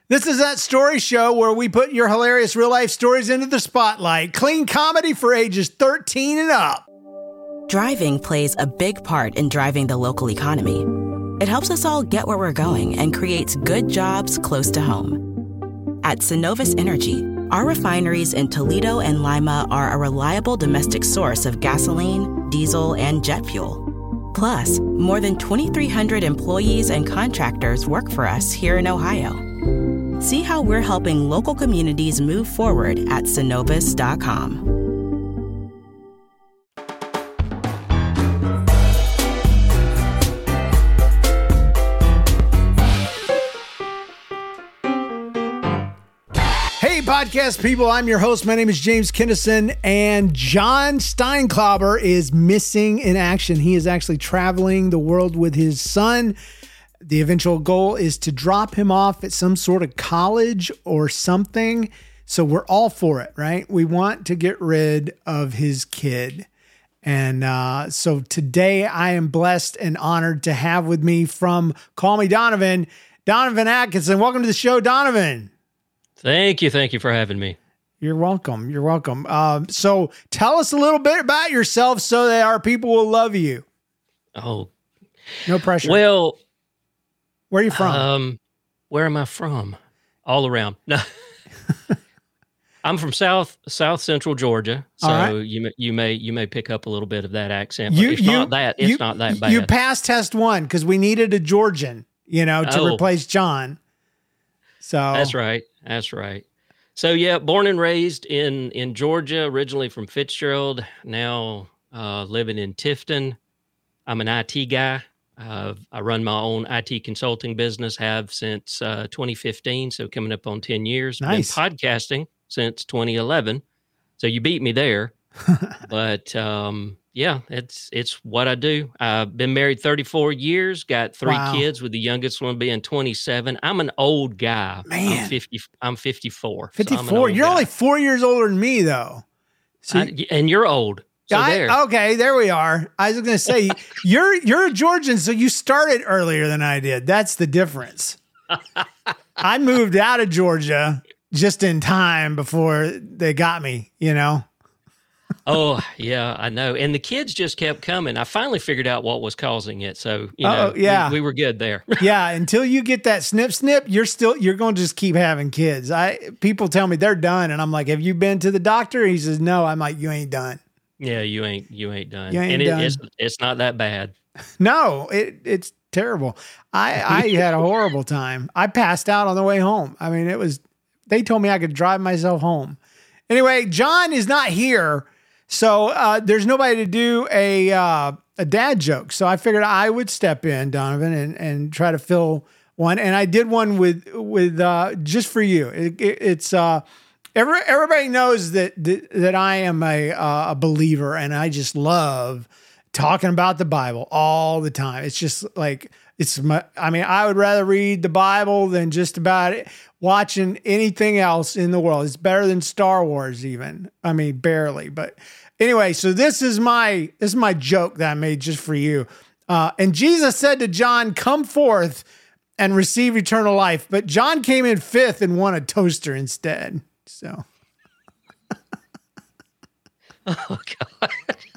This is that story show where we put your hilarious real-life stories into the spotlight. Clean comedy for ages 13 and up. Driving plays a big part in driving the local economy. It helps us all get where we're going and creates good jobs close to home. At Synovus Energy, our refineries in Toledo and Lima are a reliable domestic source of gasoline, diesel, and jet fuel. Plus, more than 2,300 employees and contractors work for us here in Ohio. See how we're helping local communities move forward at Synovus.com. Hey, podcast people, I'm your host. My name is James Kinnison, and John Steinklauber is missing in action. He is actually traveling the world with his son. The eventual goal is to drop him off at some sort of college or something. So we're all for it, right? We want to get rid of his kid. And so today I am blessed and honored to have with me from Call Me Donovan, Donovan Atkinson. Welcome to the show, Donovan. Thank you. Thank you for having me. You're welcome. You're welcome. So tell us a little bit about yourself so that our people will love you. Oh, no pressure. Well, where are you from? Where am I from? All around. No, I'm from South Central Georgia. So right. you may pick up a little bit of that accent. But it's not that bad. You passed test one because we needed a Georgian, to replace John. So That's right. So yeah, born and raised in Georgia, originally from Fitzgerald, now living in Tifton. I'm an IT guy. I run my own IT consulting business, have since 2015, so coming up on 10 years. Nice. Been podcasting since 2011, so you beat me there. But yeah, it's what I do. I've been married 34 years, got three kids, with the youngest one being 27. I'm an old guy. Man. I'm 54. 54? You're only 4 years older than me, though. And you're old. So okay, there we are. I was going to say, you're a Georgian, so you started earlier than I did. That's the difference. I moved out of Georgia just in time before they got me, Oh, yeah, I know. And the kids just kept coming. I finally figured out what was causing it. So, we were good there. Yeah, until you get that snip, you're going to just keep having kids. People tell me they're done, and I'm like, have you been to the doctor? He says, no. I'm like, you ain't done. Yeah, you ain't done. Done. It's not that bad. No, it's terrible. I had a horrible time. I passed out on the way home. I mean, they told me I could drive myself home. Anyway, John is not here. So there's nobody to do a dad joke. So I figured I would step in, Donovan, and try to fill one. And I did one with just for you. It's everybody knows that I am a believer, and I just love talking about the Bible all the time. It's just like I would rather read the Bible than just about watching anything else in the world. It's better than Star Wars even. I mean, barely. But anyway, so this is my joke that I made just for you. And Jesus said to John, "Come forth and receive eternal life." But John came in fifth and won a toaster instead. So. Oh, God.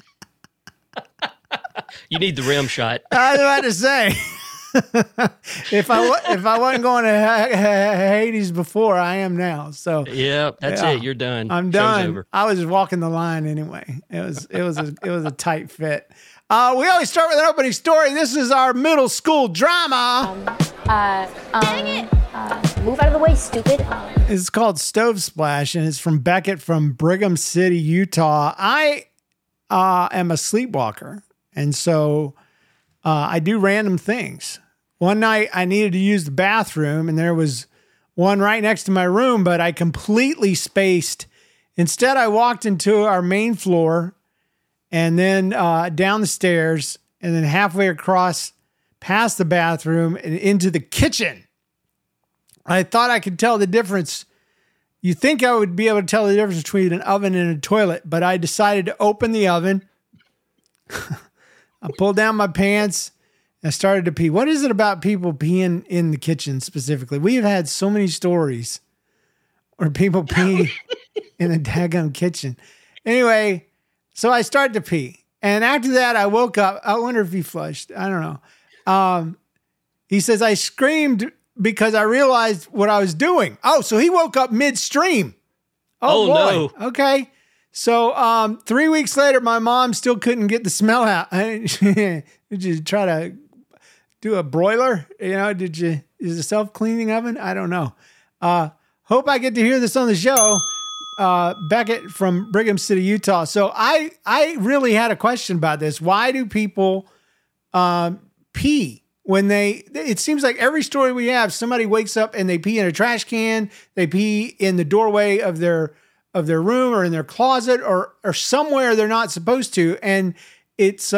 You need the rim shot. I was about to say. If I wasn't going to Hades before, I am now. So yeah, that's it. You're done. I'm done. Over. I was walking the line anyway. It was a tight fit. We always start with an opening story. This is our middle school drama. Dang it! Move out of the way, stupid. It's called Stove Splash, and it's from Beckett from Brigham City, Utah. I am a sleepwalker, and so I do random things. One night I needed to use the bathroom, and there was one right next to my room, but I completely spaced. Instead, I walked into our main floor and then down the stairs and then halfway across past the bathroom and into the kitchen. I thought I could tell the difference. You think I would be able to tell the difference between an oven and a toilet, but I decided to open the oven. I pulled down my pants I started to pee. What is it about people peeing in the kitchen specifically? We've had so many stories where people pee in the daggum kitchen. Anyway, so I started to pee. And after that, I woke up. I wonder if he flushed. I don't know. He says, I screamed because I realized what I was doing. Oh, so he woke up midstream. Oh boy. No. Okay. So 3 weeks later, my mom still couldn't get the smell out. Did you try to do a broiler? You know, is it a self-cleaning oven? I don't know. Hope I get to hear this on the show. Beckett from Brigham City, Utah. So I really had a question about this. Why do people pee when it seems like every story we have, somebody wakes up and they pee in a trash can, they pee in the doorway of their room or in their closet or somewhere they're not supposed to. And it's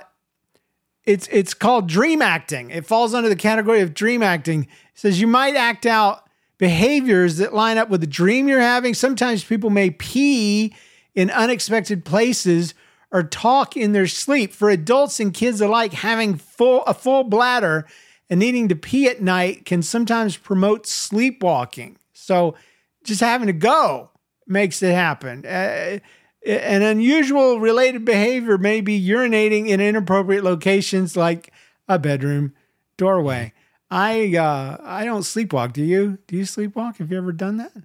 called dream acting. It falls under the category of dream acting. It says you might act out behaviors that line up with the dream you're having. Sometimes people may pee in unexpected places or talk in their sleep. For adults and kids alike, having a full bladder and needing to pee at night can sometimes promote sleepwalking. So just having to go makes it happen. An unusual related behavior may be urinating in inappropriate locations like a bedroom doorway. I don't sleepwalk. Do you? Do you sleepwalk? Have you ever done that?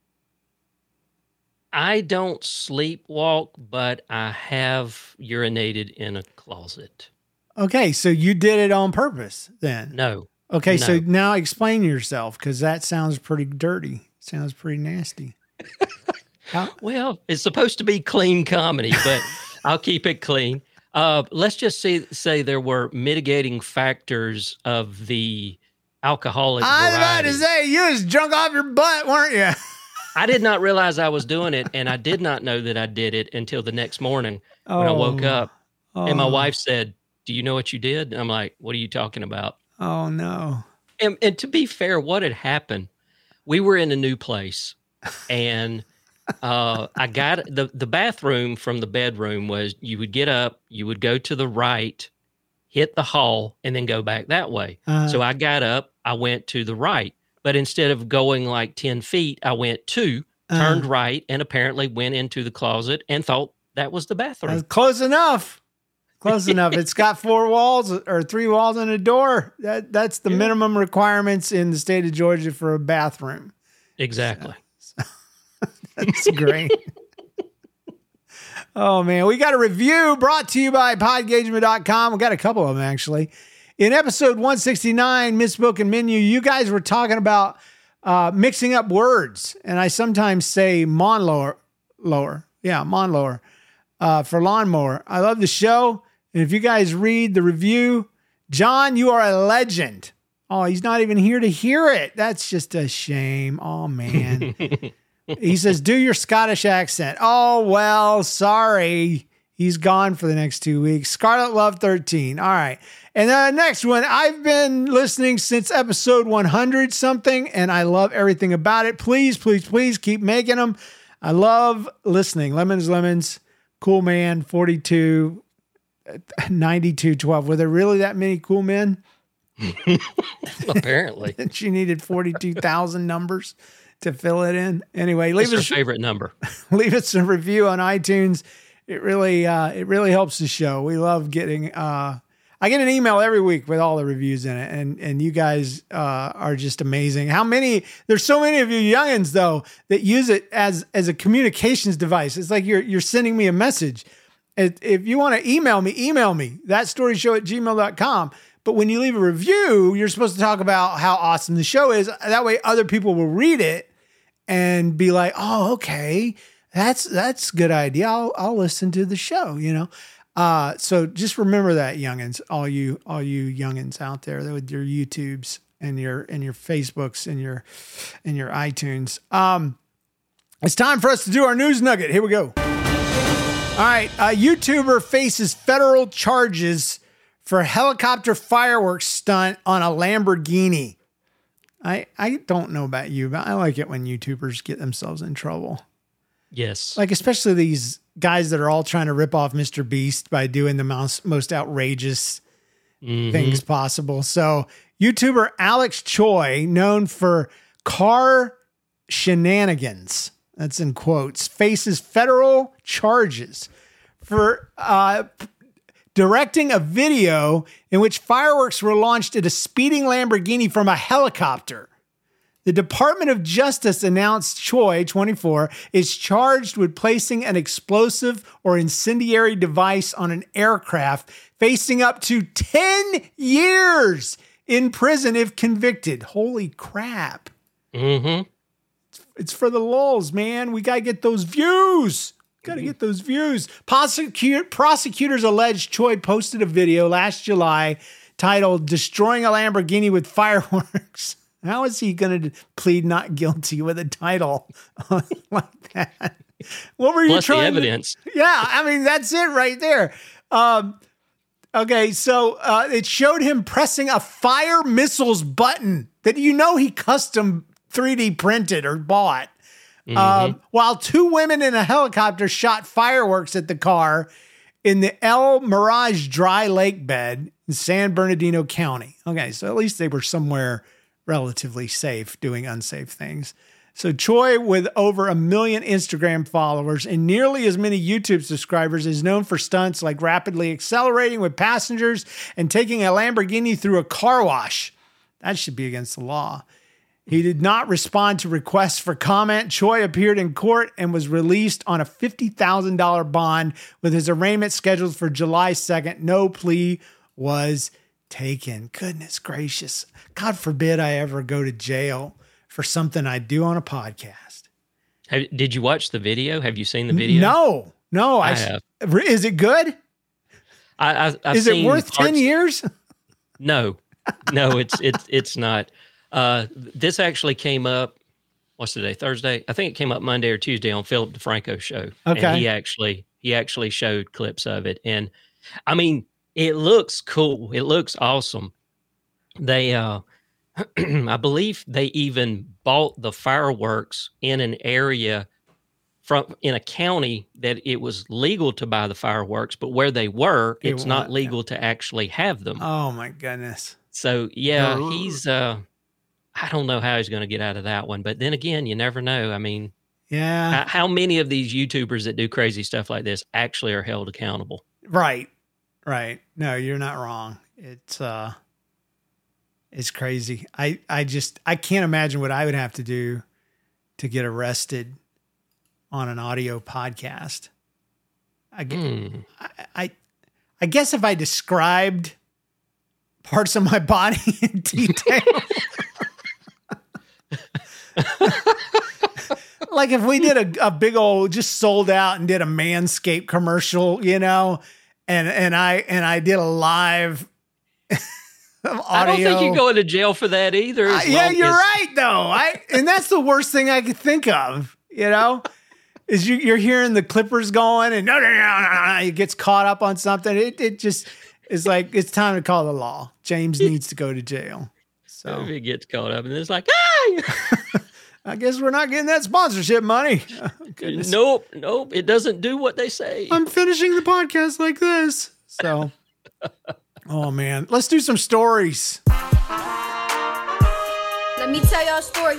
I don't sleepwalk, but I have urinated in a closet. Okay, so you did it on purpose then? No. Okay, No. so now explain yourself, because that sounds pretty dirty. Sounds pretty nasty. Well, it's supposed to be clean comedy, but I'll keep it clean. Let's just say there were mitigating factors of the alcoholic I was about variety. to say, you was drunk off your butt, weren't you? I did not realize I was doing it, and I did not know that I did it until the next morning when I woke up. And my wife said, "Do you know what you did?" And I'm like, "What are you talking about?" Oh, no. And to be fair, what had happened, we were in a new place, and I got the bathroom from the bedroom was you would get up, you would go to the right, hit the hall, and then go back that way. So I got up, I went to the right, but instead of going like 10 feet, I went 2, turned right, and apparently went into the closet and thought that was the bathroom. That's close enough. Close enough. It's got 4 walls or 3 walls and a door. That's the minimum requirements in the state of Georgia for a bathroom. Exactly. That's great. Oh, man. We got a review brought to you by podgagement.com. We got a couple of them, actually. In episode 169, Misspoken Menu, you guys were talking about mixing up words. And I sometimes say lawnmower. Yeah, lawnmower for lawnmower. I love the show. And if you guys read the review, John, you are a legend. Oh, he's not even here to hear it. That's just a shame. Oh, man. He says, do your Scottish accent. Oh, well, sorry. He's gone for the next 2 weeks. Scarlet Love 13. All right. And the next one, I've been listening since episode 100 something, and I love everything about it. Please, please, please keep making them. I love listening. Lemons, Cool Man, 42, 92, 12. Were there really that many cool men? Apparently. She needed 42,000 numbers to fill it in. Anyway, What's your favorite number? Leave us a review on iTunes. It really helps the show. We love getting, I get an email every week with all the reviews in it, and you guys are just amazing. There's so many of you youngins though that use it as a communications device. It's like you're sending me a message. If you want to email me, thatstoryshow@gmail.com. But when you leave a review, you're supposed to talk about how awesome the show is. That way other people will read it and be like, oh, okay, that's a good idea. I'll listen to the show, you know? So just remember that, youngins, all you youngins out there with your YouTubes and your Facebooks and your iTunes. It's time for us to do our news nugget. Here we go. All right. A YouTuber faces federal charges for helicopter fireworks stunt on a Lamborghini. I don't know about you, but I like it when YouTubers get themselves in trouble. Yes. Like, especially these guys that are all trying to rip off Mr. Beast by doing the most outrageous things possible. So YouTuber Alex Choi, known for car shenanigans, that's in quotes, faces federal charges for directing a video in which fireworks were launched at a speeding Lamborghini from a helicopter. The Department of Justice announced Choi, 24, is charged with placing an explosive or incendiary device on an aircraft, facing up to 10 years in prison if convicted. Holy crap. Mm-hmm. It's for the lulz, man. We got to get those views. Got to get those views. Prosecutors allege Choi posted a video last July titled "Destroying a Lamborghini with Fireworks." How is he going to plead not guilty with a title like that? What were you Plus trying the evidence. Yeah, I mean, that's it right there. Okay, so it showed him pressing a fire missiles button that he custom 3D printed or bought. While two women in a helicopter shot fireworks at the car in the El Mirage dry lake bed in San Bernardino County. Okay, so at least they were somewhere relatively safe doing unsafe things. So Choi, with over 1 million Instagram followers and nearly as many YouTube subscribers, is known for stunts like rapidly accelerating with passengers and taking a Lamborghini through a car wash. That should be against the law. He did not respond to requests for comment. Choi appeared in court and was released on a $50,000 bond with his arraignment scheduled for July 2nd. No plea was taken. Goodness gracious. God forbid I ever go to jail for something I do on a podcast. Did you watch the video? Have you seen the video? No. I have. Is it good? I've Is it worth 10 years? No, it's not. This actually came up, what's today, Thursday? I think it came up Monday or Tuesday on Philip DeFranco show. Okay. And he actually showed clips of it. And I mean, it looks cool. It looks awesome. They, I believe they even bought the fireworks in an area in a county that it was legal to buy the fireworks, but where they were, it's not legal to actually have them. Oh my goodness. So yeah, he's, I don't know how he's going to get out of that one. But then again, you never know. I mean, yeah, how many of these YouTubers that do crazy stuff like this actually are held accountable? Right. No, you're not wrong. It's crazy. I can't imagine what I would have to do to get arrested on an audio podcast. I guess if I described parts of my body in detail. Like if we did a big old, just sold out and did a Manscaped commercial, and I did a live audio. I don't think you're going to jail for that either. Yeah, you're right though. And that's the worst thing I could think of, is you're hearing the clippers going and no, it gets caught up on something. It just is like, it's time to call the law. James needs to go to jail. So if it gets caught up and it's like, hey! I guess we're not getting that sponsorship money. Nope. It doesn't do what they say. I'm finishing the podcast like this. So, oh man, let's do some stories. Let me tell y'all a story.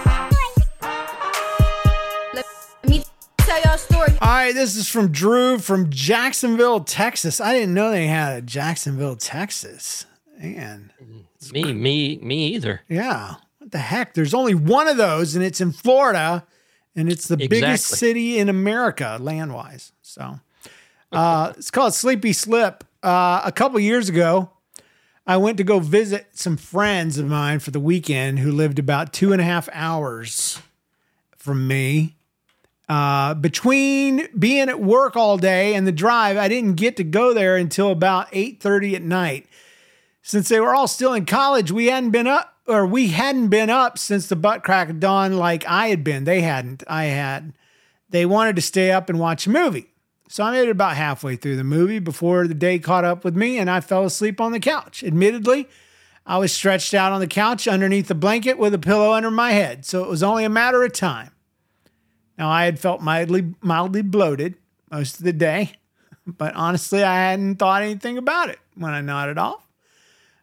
Let me tell y'all a story. All right, this is from Drew from Jacksonville, Texas. I didn't know they had a Jacksonville, Texas. Man. Me either. Yeah. What the heck? There's only one of those, and it's in Florida, and it's the biggest city in America, land-wise. So it's called Sleepy Slip. A couple years ago, I went to go visit some friends of mine for the weekend who lived about 2.5 hours from me. Between being at work all day and the drive, I didn't get to go there until about 8:30 at night. Since they were all still in college, we hadn't been up since the butt crack of dawn like I had been. They hadn't. I had. They wanted to stay up and watch a movie. So I made it about halfway through the movie before the day caught up with me, and I fell asleep on the couch. Admittedly, I was stretched out on the couch underneath the blanket with a pillow under my head, so it was only a matter of time. Now, I had felt mildly bloated most of the day, but honestly, I hadn't thought anything about it when I nodded off.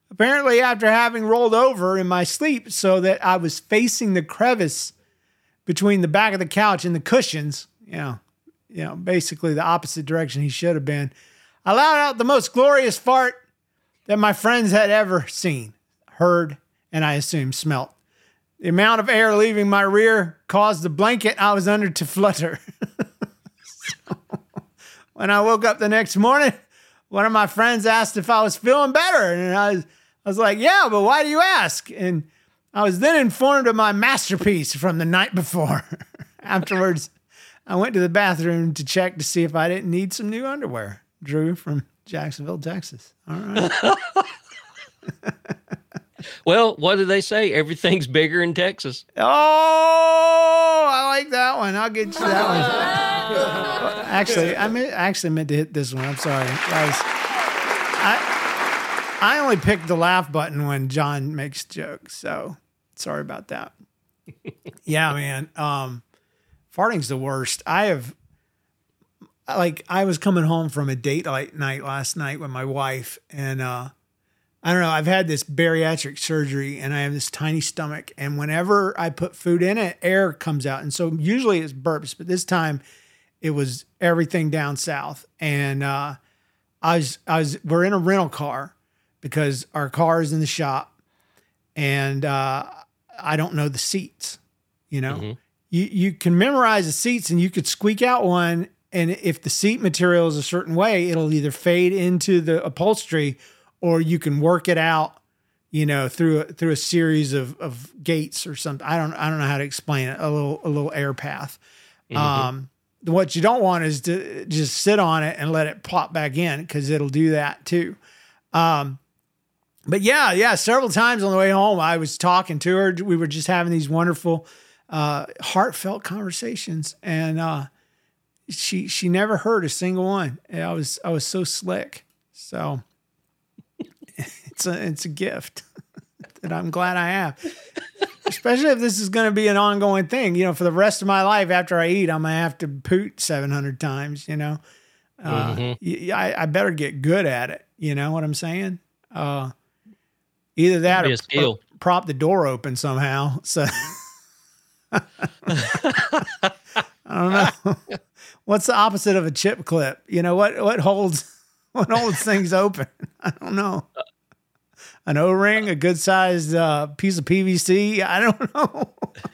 apparently after having rolled over in my sleep so that I was facing the crevice between the back of the couch and the cushions, basically the opposite direction he should have been, I let out the most glorious fart that my friends had ever seen, heard, and I assume smelt. The amount of air leaving my rear caused the blanket I was under to flutter. So, when I woke up the next morning, one of my friends asked if I was feeling better. And I was like, yeah, but why do you ask? And I was then informed of my masterpiece from the night before. Afterwards, I went to the bathroom to check to see if I didn't need some new underwear. Drew from Jacksonville, Texas. All right. Well, what do they say? Everything's bigger in Texas. Oh, I like that one. I'll get you that one. Actually, I meant to hit this one. I'm sorry, guys. I only pick the laugh button when John makes jokes, so sorry about that. Yeah, man. Farting's the worst. I was coming home from a date night last night with my wife, and I don't know, I've had this bariatric surgery and I have this tiny stomach, and whenever I put food in it, air comes out. And so usually it's burps, but this time it was everything down south. And we're in a rental car because our car is in the shop, and I don't know the seats. Mm-hmm. You can memorize the seats and you could squeak out one, and if the seat material is a certain way, it'll either fade into the upholstery or you can work it out, through a series of gates or something. I don't know how to explain it. A little air path. Mm-hmm. What you don't want is to just sit on it and let it plop back in, because it'll do that too. But yeah, several times on the way home, I was talking to her. We were just having these wonderful, heartfelt conversations, and she never heard a single one. I was so slick. So it's a gift that I'm glad I have. Especially if this is going to be an ongoing thing, for the rest of my life. After I eat, I'm going to have to poot 700 times, Mm-hmm. I better get good at it. You know what I'm saying? Either that or prop the door open somehow. So I don't know. What's the opposite of a chip clip? What holds things open? I don't know. An O-ring, a good sized piece of PVC. I don't know.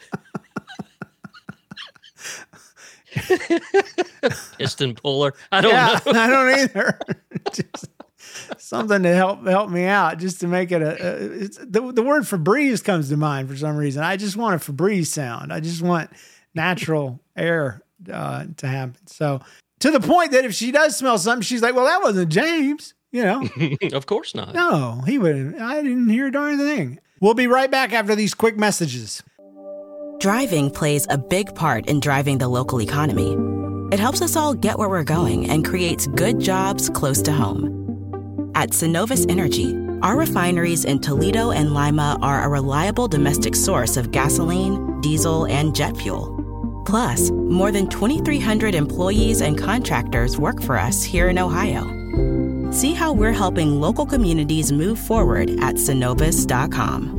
Piston puller. I don't know. I don't either. Just something to help me out, just to make it the word Febreze comes to mind for some reason. I just want a Febreze sound. I just want natural air to happen. So to the point that if she does smell something, she's like, well, that wasn't James. Of course not. No, he wouldn't. I didn't hear a darn thing. We'll be right back after these quick messages. Driving plays a big part in driving the local economy. It helps us all get where we're going and creates good jobs close to home. At Synovus Energy, our refineries in Toledo and Lima are a reliable domestic source of gasoline, diesel, and jet fuel. Plus, more than 2,300 employees and contractors work for us here in Ohio. See how we're helping local communities move forward at Synovus.com.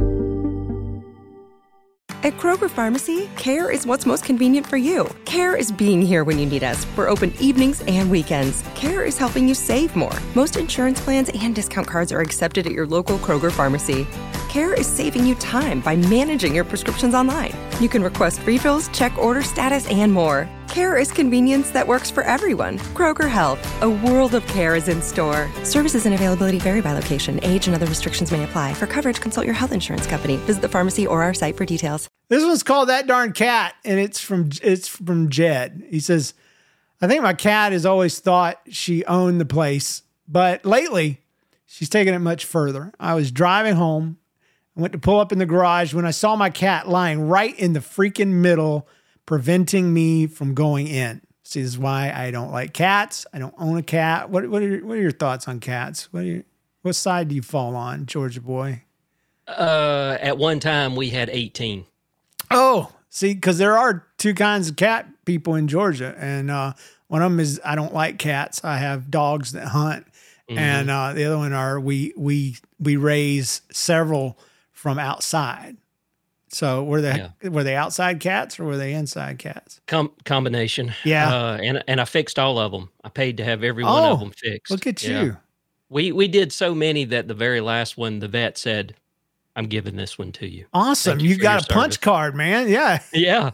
At Kroger Pharmacy, care is what's most convenient for you. Care is being here when you need us. We're open evenings and weekends. Care is helping you save more. Most insurance plans and discount cards are accepted at your local Kroger Pharmacy. Care is saving you time by managing your prescriptions online. You can request refills, check order status, and more. Care is convenience that works for everyone. Kroger Health, a world of care is in store. Services and availability vary by location. Age and other restrictions may apply. For coverage, consult your health insurance company. Visit the pharmacy or our site for details. This one's called That Darn Cat, and it's from Jed. He says, I think my cat has always thought she owned the place, but lately she's taken it much further. I was driving home. I went to pull up in the garage when I saw my cat lying right in the freaking middle, preventing me from going in. See, this is why I don't like cats. I don't own a cat. What are your thoughts on cats? What side do you fall on, Georgia boy? At one time we had 18. Oh, see, because there are two kinds of cat people in Georgia, and one of them is I don't like cats. I have dogs that hunt, and the other one are we raise several from outside. So were they outside cats or were they inside cats? Combination. Yeah. And I fixed all of them. I paid to have every one of them fixed. Look at you. We did so many that the very last one, the vet said, "I'm giving this one to you." Awesome. You got a punch card, man. Yeah. Yeah.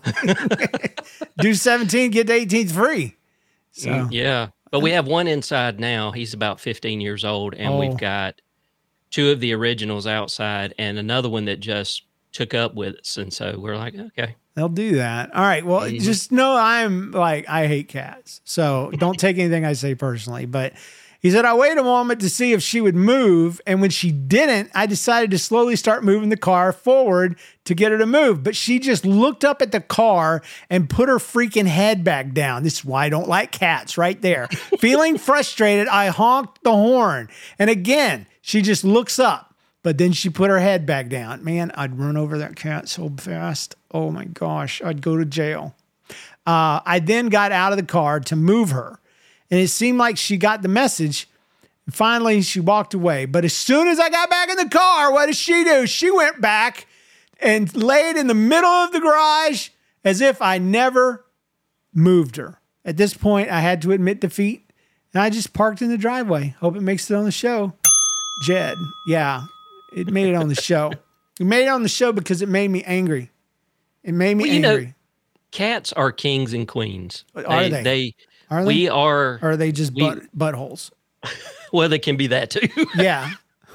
Do 17, get the 18th free. So yeah. But we have one inside now. He's about 15 years old, and we've got 2 of the originals outside and another one that just took up with us. And so we're like, okay. They'll do that. All right. Well, just know I hate cats. So don't take anything I say personally. But he said, I waited a moment to see if she would move. And when she didn't, I decided to slowly start moving the car forward to get her to move. But she just looked up at the car and put her freaking head back down. This is why I don't like cats right there. Feeling frustrated, I honked the horn. And again, she just looks up. But then she put her head back down. Man, I'd run over that cat so fast. Oh my gosh, I'd go to jail. I then got out of the car to move her. And it seemed like she got the message. And finally, she walked away. But as soon as I got back in the car, what did she do? She went back and laid in the middle of the garage as if I never moved her. At this point, I had to admit defeat. And I just parked in the driveway. Hope it makes it on the show. Jed, yeah. It made it on the show. It made it on the show because it made me angry. It made me angry. Cats are kings and queens. Are they? Are they? We are. Or are they just buttholes? Well, they can be that too. Yeah.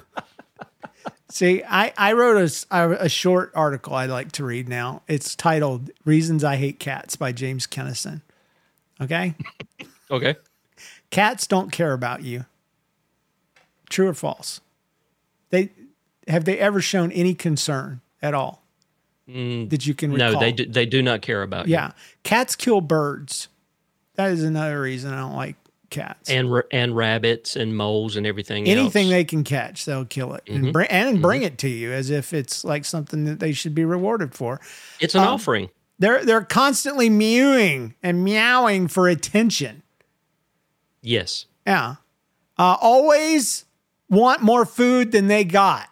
See, I wrote a short article I'd like to read now. It's titled "Reasons I Hate Cats" by James Kennison. Okay? Okay. Cats don't care about you. True or false? Have they ever shown any concern at all that you can recall? No, they do not care about you. Yeah. Cats kill birds. That is another reason I don't like cats. And rabbits and moles and everything Anything else. they can catch, they'll kill it and bring it to you as if it's like something that they should be rewarded for. It's an offering. They're constantly mewing and meowing for attention. Yes. Yeah. Always want more food than they got.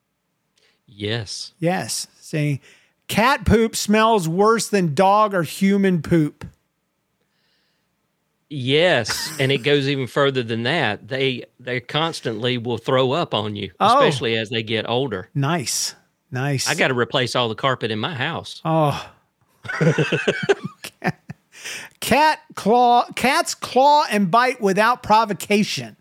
Yes. Yes. See, cat poop smells worse than dog or human poop. Yes, and it goes even further than that. They constantly will throw up on you, especially as they get older. Nice. I got to replace all the carpet in my house. Oh. Cats claw and bite without provocation.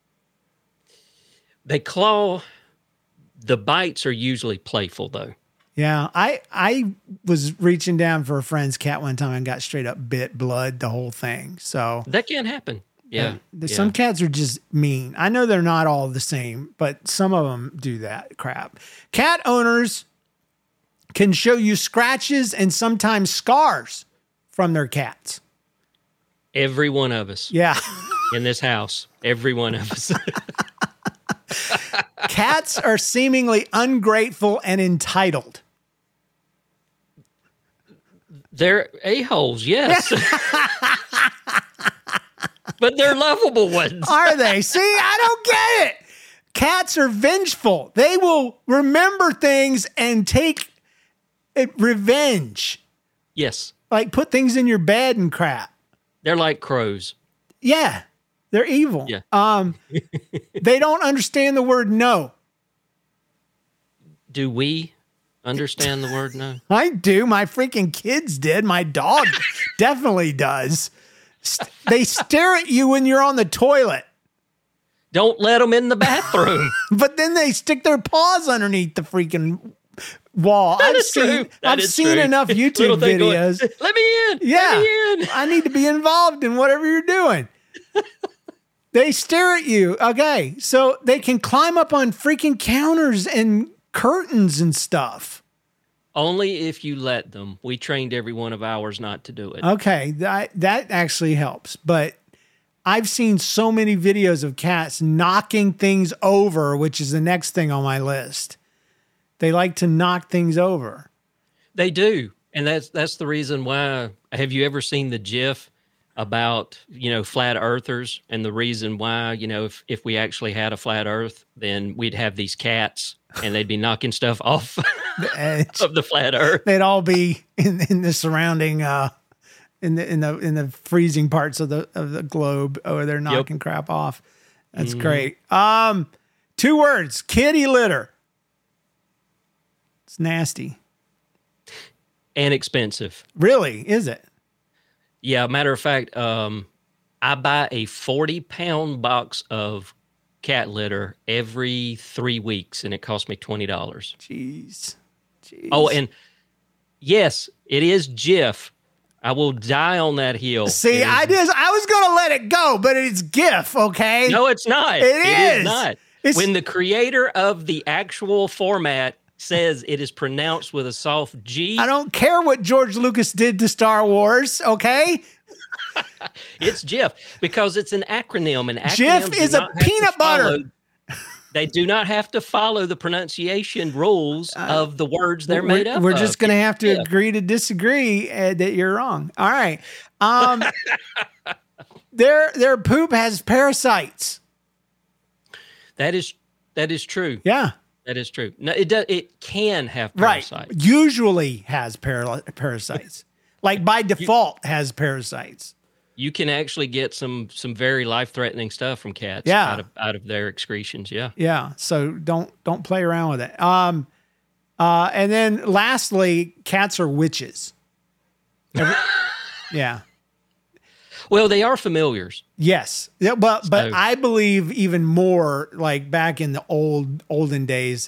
They claw. The bites are usually playful, though. Yeah, I was reaching down for a friend's cat one time and got straight up bit, blood, the whole thing. So that can happen. Yeah. Some cats are just mean. I know they're not all the same, but some of them do that crap. Cat owners can show you scratches and sometimes scars from their cats. Every one of us. Yeah. In this house. Every one of us. Cats are seemingly ungrateful and entitled. They're a-holes, yes. But they're lovable ones. Are they? See, I don't get it. Cats are vengeful. They will remember things and take revenge. Yes. Like put things in your bed and crap. They're like crows. Yeah. They're evil. Yeah. They don't understand the word no. Do we understand the word no? I do. My freaking kids did. My dog definitely does. They stare at you when you're on the toilet. Don't let them in the bathroom. But then they stick their paws underneath the freaking wall. I've seen enough YouTube videos. Going, let me in. Yeah. Let me in. I need to be involved in whatever you're doing. They stare at you. Okay. So they can climb up on freaking counters and curtains and stuff. Only if you let them. We trained every one of ours not to do it. Okay. That actually helps. But I've seen so many videos of cats knocking things over, which is the next thing on my list. They like to knock things over. They do. And that's the reason why. Have you ever seen the GIF about, flat earthers and the reason why, if we actually had a flat earth, then we'd have these cats and they'd be knocking stuff off The edge. of the flat earth. They'd all be in the surrounding in the freezing parts of the globe, or they're knocking crap off. That's great. 2 words: kitty litter. It's nasty. And expensive. Really? Is it? Yeah, matter of fact, I buy a 40-pound box of cat litter every 3 weeks, and it costs me $20. Jeez. Oh, and yes, it is Jif. I will die on that hill. See, I was going to let it go, but it's GIF, okay? No, it's not. It is not. It's, when the creator of the actual format says it is pronounced with a soft G, I don't care what George Lucas did to Star Wars, okay? it's Jif because it's an acronym. And Jif is a peanut butter. They do not have to follow the pronunciation rules of the words they're made up of. We're just going to have to agree to disagree that you're wrong. All right. Their poop has parasites. That is true. Yeah. That is true. No, it can have parasites. Right. Usually has parasites. Like by default has parasites. You can actually get some very life-threatening stuff from cats out of their excretions. Yeah. Yeah. So don't play around with it. And then lastly, cats are witches. Yeah. Well, they are familiars. Yes. Yeah, but I believe even more like back in the olden days,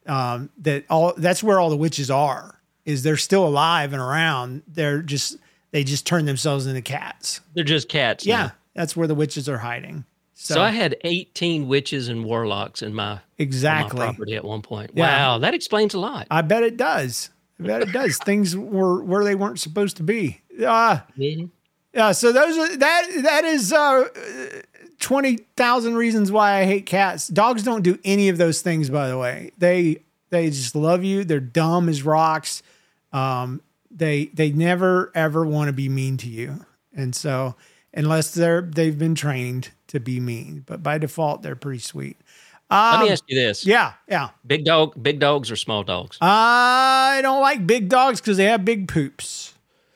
that's where all the witches are, is they're still alive and around. They just turn themselves into cats. They're just cats. Yeah. Now. That's where the witches are hiding. So I had 18 witches and warlocks in my property at one point. Yeah. Wow. That explains a lot. I bet it does. Things were where they weren't supposed to be. Yeah, so that is 20,000 reasons why I hate cats. Dogs don't do any of those things, by the way. They just love you. They're dumb as rocks. They never ever want to be mean to you, and so unless they've been trained to be mean, but by default they're pretty sweet. Let me ask you this: Yeah. Big dogs or small dogs? I don't like big dogs because they have big poops.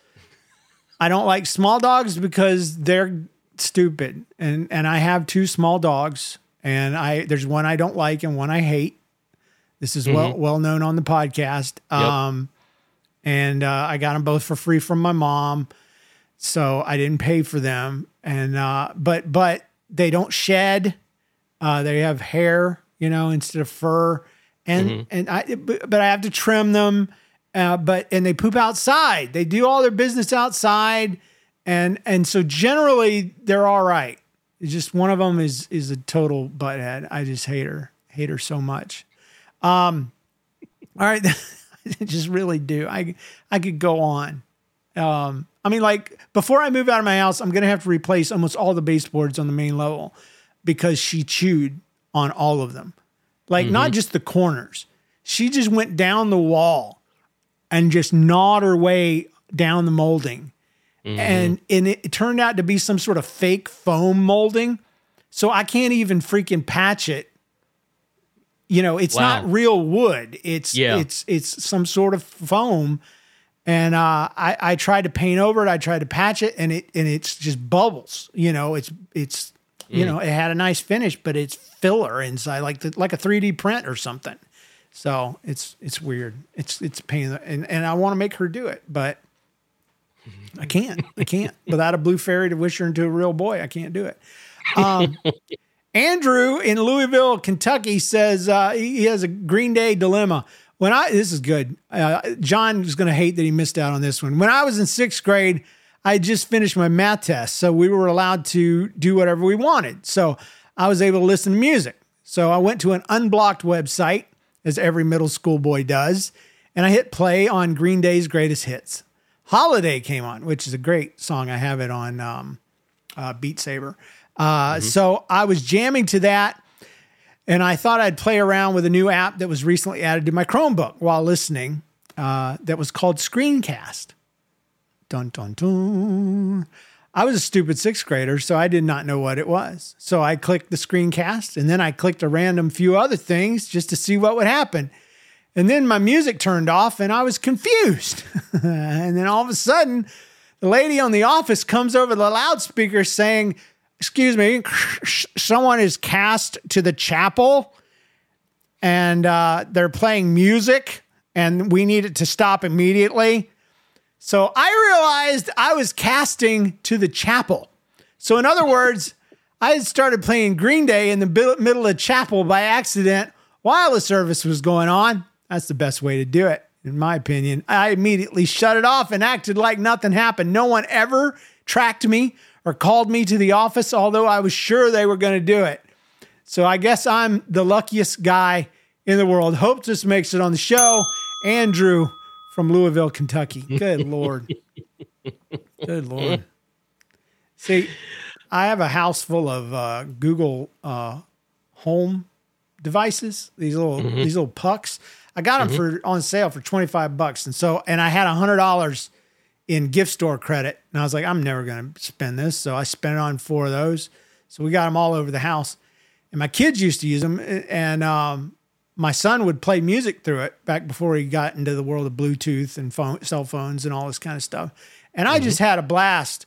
I don't like small dogs because they're stupid. And I have 2 small dogs, and there's one I don't like and one I hate. This is well known on the podcast. Yep. And I got them both for free from my mom, so I didn't pay for them. And but they don't shed. They have hair, instead of fur. And but I have to trim them. And they poop outside. They do all their business outside, and so generally they're all right. It's just one of them is a total butthead. I just hate her so much. All right, I just really do. I could go on. I mean, like before I move out of my house, I'm gonna have to replace almost all the baseboards on the main level because she chewed on all of them, like not just the corners. She just went down the wall and just gnawed her way down the molding. And it turned out to be some sort of fake foam molding. So I can't even freaking patch it. It's not real wood. It's some sort of foam. And I tried to paint over it. I tried to patch it, and it's just bubbles. It had a nice finish, but it's filler inside, like a 3D print or something. So it's weird. It's a pain, and I want to make her do it, but I can't. Without a blue fairy to wish her into a real boy, I can't do it. Andrew in Louisville, Kentucky says he has a Green Day dilemma. This is good. John is going to hate that he missed out on this one. When I was in 6th grade, I had just finished my math test, so we were allowed to do whatever we wanted. So I was able to listen to music. So I went to an unblocked website, as every middle school boy does, and I hit play on Green Day's Greatest Hits. Holiday came on, which is a great song. I have it on Beat Saber. So I was jamming to that, and I thought I'd play around with a new app that was recently added to my Chromebook while listening that was called Screencast. Dun, dun, dun. I was a stupid sixth grader, so I did not know what it was. So I clicked the screencast, and then I clicked a random few other things just to see what would happen. And then my music turned off, and I was confused. And then all of a sudden, the lady on the office comes over the loudspeaker saying, "Excuse me, someone is cast to the chapel, and they're playing music, and we need it to stop immediately." So I realized I was casting to the chapel. So in other words, I had started playing Green Day in the middle of chapel by accident while the service was going on. That's the best way to do it, in my opinion. I immediately shut it off and acted like nothing happened. No one ever tracked me or called me to the office, although I was sure they were going to do it. So I guess I'm the luckiest guy in the world. Hope this makes it on the show. Andrew from Louisville, Kentucky. Good Lord. Good Lord. See, I have a house full of Google Home devices, these little pucks. I got them on sale for $25. And I had $100 in gift store credit. And I was like, I'm never going to spend this. So I spent it on 4 of those. So we got them all over the house. And my kids used to use them. And my son would play music through it back before he got into the world of Bluetooth and cell phones and all this kind of stuff. And I just had a blast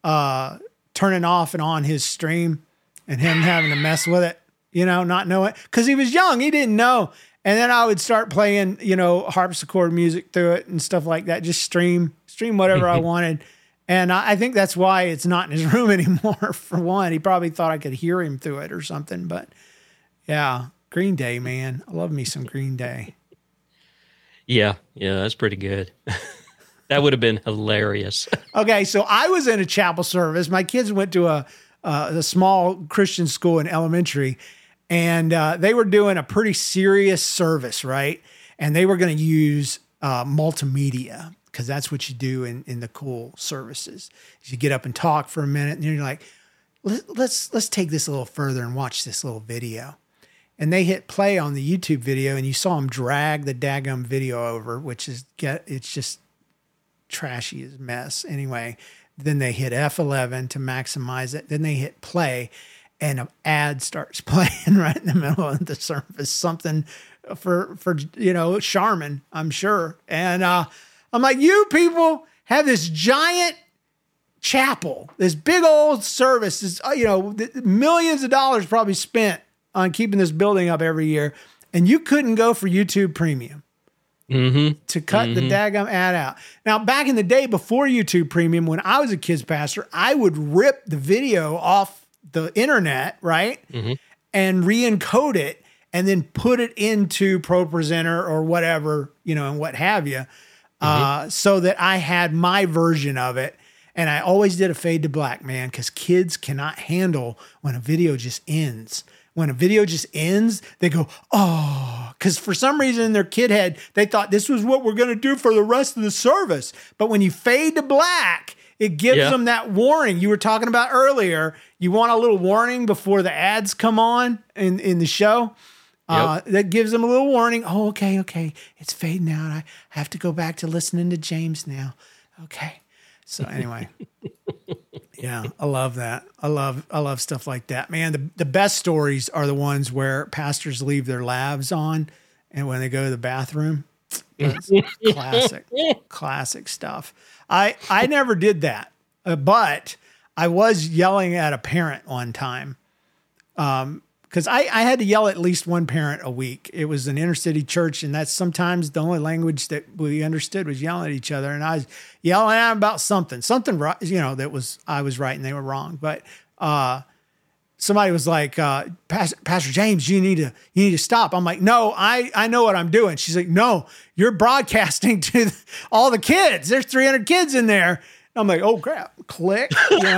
turning off and on his stream and him having to mess with it, not knowing. Because he was young. He didn't know. And then I would start playing, harpsichord music through it and stuff like that. Just stream whatever I wanted. And I think that's why it's not in his room anymore, for one. He probably thought I could hear him through it or something. But, yeah. Green Day, man. I love me some Green Day. Yeah, that's pretty good. That would have been hilarious. Okay, so I was in a chapel service. My kids went to a small Christian school in elementary, and they were doing a pretty serious service, right? And they were going to use multimedia, because that's what you do in the cool services. You get up and talk for a minute, and you're like, let's take this a little further and watch this little video. And they hit play on the YouTube video, and you saw them drag the daggum video over, which is it's just trashy as mess. Anyway, then they hit F11 to maximize it. Then they hit play, and an ad starts playing right in the middle of the service. Something for Charmin, I'm sure. And I'm like, you people have this giant chapel, this big old service. This, millions of dollars probably spent on keeping this building up every year, and you couldn't go for YouTube Premium to cut the daggum ad out. Now, back in the day before YouTube Premium, when I was a kids pastor, I would rip the video off the internet, right, and re-encode it, and then put it into ProPresenter or whatever, and what have you, so that I had my version of it. And I always did a fade to black, man, because kids cannot handle when a video just ends. When a video just ends, they go, oh, because for some reason in their kid head, they thought this was what we're going to do for the rest of the service. But when you fade to black, it gives them that warning you were talking about earlier. You want a little warning before the ads come on in the show. That gives them a little warning. Oh, okay. It's fading out. I have to go back to listening to James now. Okay. So anyway, yeah, I love that. I love stuff like that, man. The best stories are the ones where pastors leave their lavs on, and when they go to the bathroom, that's classic stuff. I never did that, but I was yelling at a parent one time, because I had to yell at least one parent a week. It was an inner city church, and that's sometimes the only language that we understood was yelling at each other. And I was yelling at them about something, that was, I was right and they were wrong. But somebody was like, Pastor James, you need to stop. I'm like, no, I know what I'm doing. She's like, no, you're broadcasting to all the kids. There's 300 kids in there. I'm like, oh crap, click,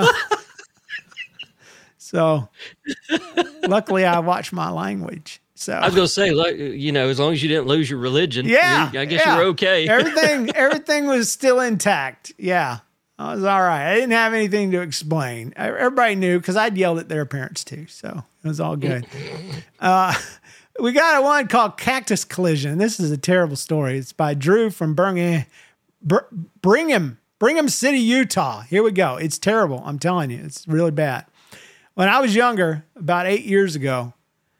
So luckily I watched my language. So I was going to say, as long as you didn't lose your religion, I guess you're okay. Everything was still intact. Yeah. I was all right. I didn't have anything to explain. Everybody knew because I'd yelled at their parents too. So it was all good. We got one called Cactus Collision. This is a terrible story. It's by Drew from Brigham, Brigham City, Utah. Here we go. It's terrible. I'm telling you, it's really bad. When I was younger, about 8 years ago,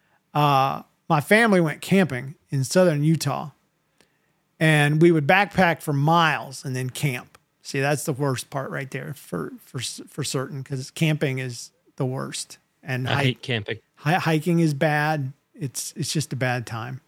my family went camping in southern Utah, and we would backpack for miles and then camp. See, that's the worst part right there for certain, because camping is the worst. And I hate camping. Hiking is bad. It's just a bad time.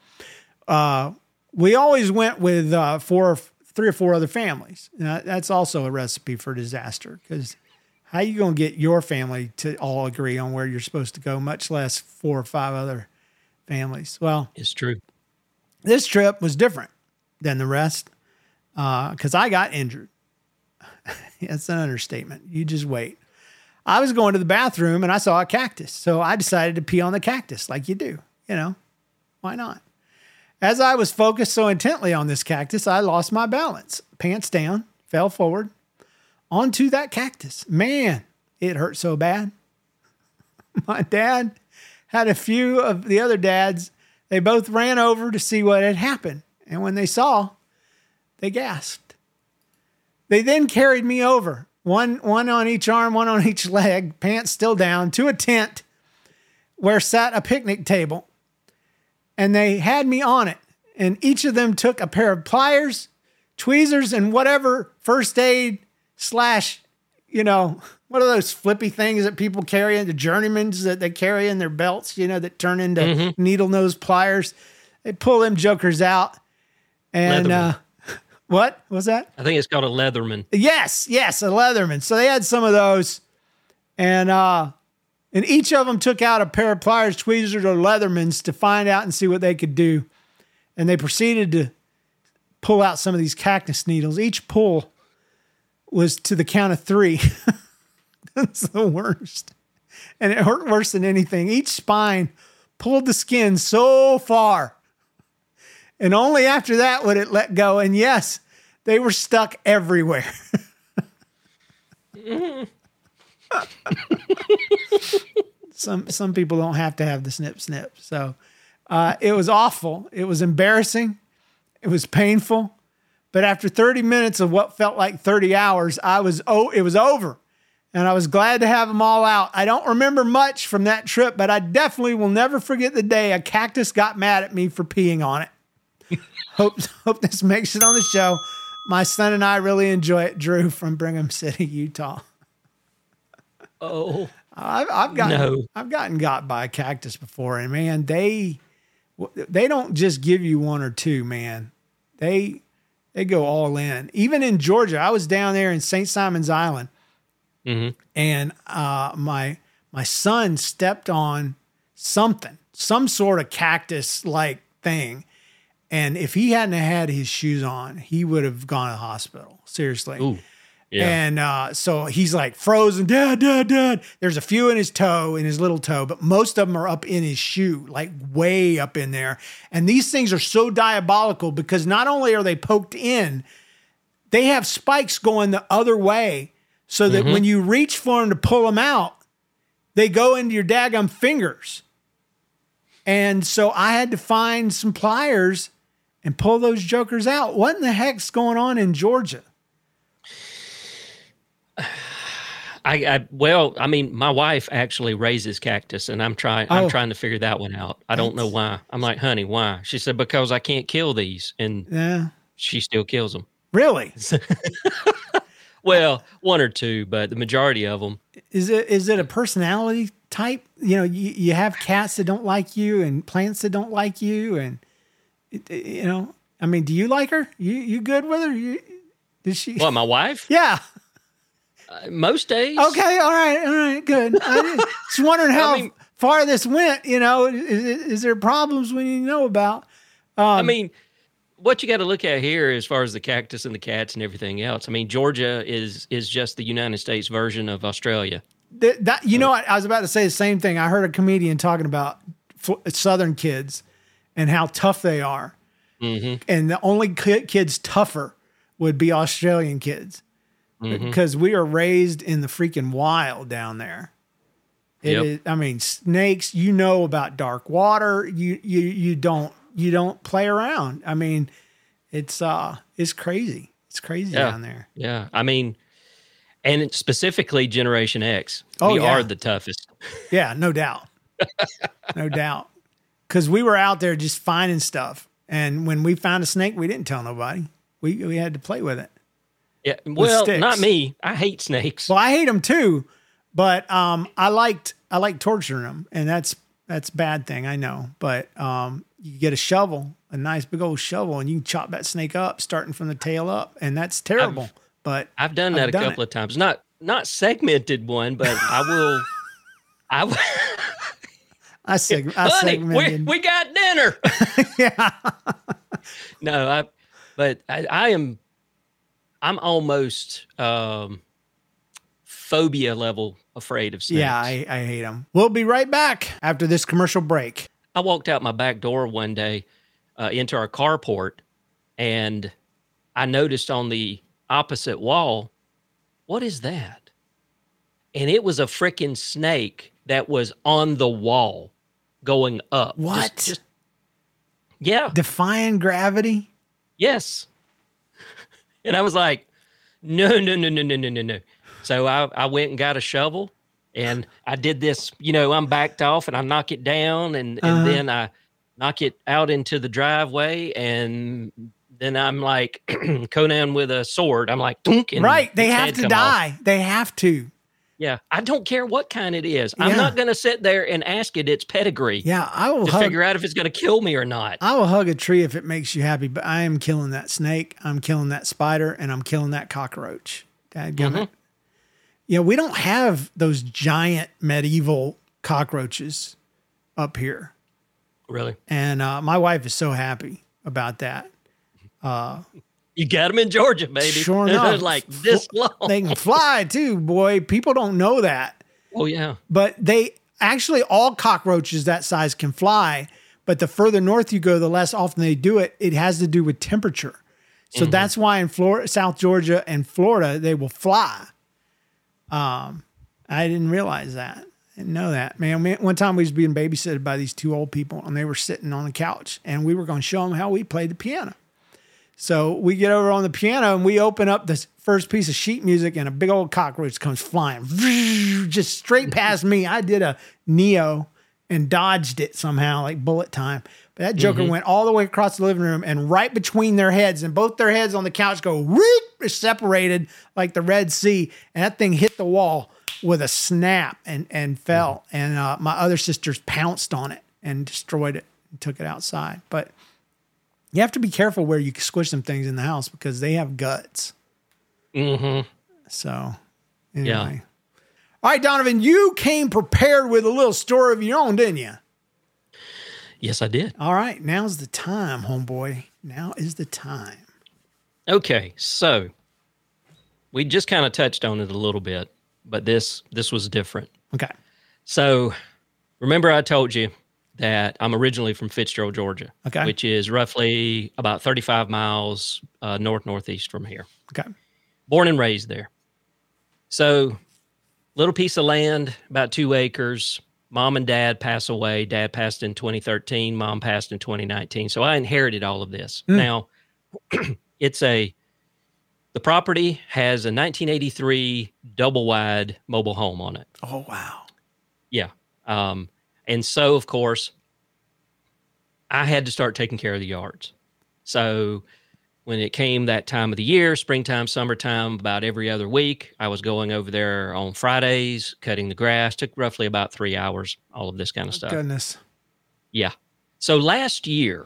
We always went with 3 or 4 other families. That's also a recipe for disaster, because how you going to get your family to all agree on where you're supposed to go, much less 4 or 5 other families? Well, It's true. this trip was different than the rest because I got injured. That's an understatement. You just wait. I was going to the bathroom and I saw a cactus. So I decided to pee on the cactus like you do. Why not? As I was focused so intently on this cactus, I lost my balance. Pants down, fell forward onto that cactus. Man, it hurt so bad. My dad had a few of the other dads. They both ran over to see what had happened. And when they saw, they gasped. They then carried me over, one on each arm, one on each leg, pants still down, to a tent where sat a picnic table. And they had me on it. And each of them took a pair of pliers, tweezers, and whatever first aid / what are those flippy things that people carry in the journeymans that they carry in their belts, that turn into needle nose pliers. They pull them jokers out. And what was that? I think it's called a Leatherman. Yes, a Leatherman. So they had some of those. And each of them took out a pair of pliers, tweezers, or Leathermans to find out and see what they could do. And they proceeded to pull out some of these cactus needles. Each pull was to the count of 3. That's the worst. And it hurt worse than anything. Each spine pulled the skin so far. And only after that would it let go. And yes, they were stuck everywhere. Some people don't have to have the snip. So it was awful. It was embarrassing. It was painful. But after 30 minutes of what felt like 30 hours, it was over. And I was glad to have them all out. I don't remember much from that trip, but I definitely will never forget the day a cactus got mad at me for peeing on it. Hope this makes it on the show. My son and I really enjoy it. Drew from Brigham City, Utah. Oh, I've gotten got by a cactus before, and man, they don't just give you 1 or 2, man. They go all in. Even in Georgia, I was down there in St. Simon's Island, and my son stepped on some sort of cactus-like thing, and if he hadn't had his shoes on, he would have gone to the hospital. Seriously. Ooh. Yeah. And so he's like frozen, dad. There's a few in his little toe, but most of them are up in his shoe, like way up in there. And these things are so diabolical because not only are they poked in, they have spikes going the other way so that when you reach for them to pull them out, they go into your daggum fingers. And so I had to find some pliers and pull those jokers out. What in the heck's going on in Georgia? My wife actually raises cactus, and I'm trying to figure that one out. I don't know why. I'm like, honey, why? She said, because I can't kill these, and she still kills them. Really? Well, 1 or 2, but the majority of them. Is it a personality type? You have cats that don't like you, and plants that don't like you, and do you like her? You good with her? Did she? What, my wife? Yeah. Most days. Okay, all right, good. I just wondering how far this went. Is there problems we need to know about? What you got to look at here, as far as the cactus and the cats and everything else. Georgia is just the United States version of Australia. What? I was about to say the same thing. I heard a comedian talking about Southern kids and how tough they are, and the only kids tougher would be Australian kids. Because we are raised in the freaking wild down there. Snakes, about dark water. You don't play around. It's crazy. It's crazy Yeah. down there. Yeah. I mean, and specifically Generation X. Oh, we yeah. are the toughest. Yeah, no doubt. No doubt. Because we were out there just finding stuff. And when we found a snake, we didn't tell nobody. We had to play with it. Yeah. Well, sticks. not me. I hate snakes. Well, I hate them too, but I like torturing them, and that's a bad thing, I know. But you get a shovel, a nice big old shovel, and you can chop that snake up, starting from the tail up, and that's terrible. But I've done that a couple of times. Not segmented one, but I will. I Honey, segmented. we got dinner. Yeah. No, I'm almost phobia level afraid of snakes. Yeah, I hate them. We'll be right back after this commercial break. I walked out my back door one day into our carport, and I noticed on the opposite wall, what is that? And it was a freaking snake that was on the wall going up. What? Yeah. Defying gravity? Yes. And I was like, no. So I went and got a shovel, and I did this, I'm backed off and I knock it down, and then I knock it out into the driveway, and then I'm like Conan with a sword. I'm like, dunk, and Right. They its have head to come die. off. They have to. Yeah. I don't care what kind it is. Yeah. I'm not going to sit there and ask it its pedigree Yeah, I will to figure out if it's going to kill me or not. I will hug a tree if it makes you happy, but I am killing that snake. I'm killing that spider, and I'm killing that cockroach. Dadgummit. Yeah, we don't have those giant medieval cockroaches up here. Really? And my wife is so happy about that. You got them in Georgia, baby. Sure They're enough. like this long. They can fly too, boy. People don't know that. Oh, yeah. But they actually, all cockroaches that size can fly. But the further north you go, the less often they do it. It has to do with temperature. So that's why in Florida, South Georgia and Florida, they will fly. I didn't realize that. I didn't know that. Man, one time we was being babysitted by these two old people, and they were sitting on the couch, and we were going to show them how we played the piano. So we get over on the piano, and we open up this first piece of sheet music, and a big old cockroach comes flying just straight past me. I did a Neo and dodged it somehow, like bullet time. But that joker went all the way across the living room and right between their heads, and both their heads on the couch go whoop, separated like the Red Sea. And that thing hit the wall with a snap and fell. And my other sisters pounced on it and destroyed it and took it outside. But you have to be careful where you squish them things in the house because they have guts. Mm-hmm. So anyway. Yeah. All right, Donovan, you came prepared with a little story of your own, didn't you? Yes, I did. All right, now's the time, homeboy. Now is the time. Okay, so we just kind of touched on it a little bit, but this was different. Okay. So remember I told you that I'm originally from Fitzgerald, Georgia, Okay. which is roughly about 35 miles northeast from here. Okay. Born and raised there. So little piece of land, about 2 acres. Mom and dad pass away. Dad passed in 2013. Mom passed in 2019. So I inherited all of this. Now, the property has a 1983 double wide mobile home on it. Oh, wow. Yeah. And so, of course, I had to start taking care of the yards. So when it came that time of the year, springtime, summertime, about every other week, I was going over there on Fridays, cutting the grass. Took roughly about 3 hours, all of this kind of stuff. Goodness. Yeah. So last year,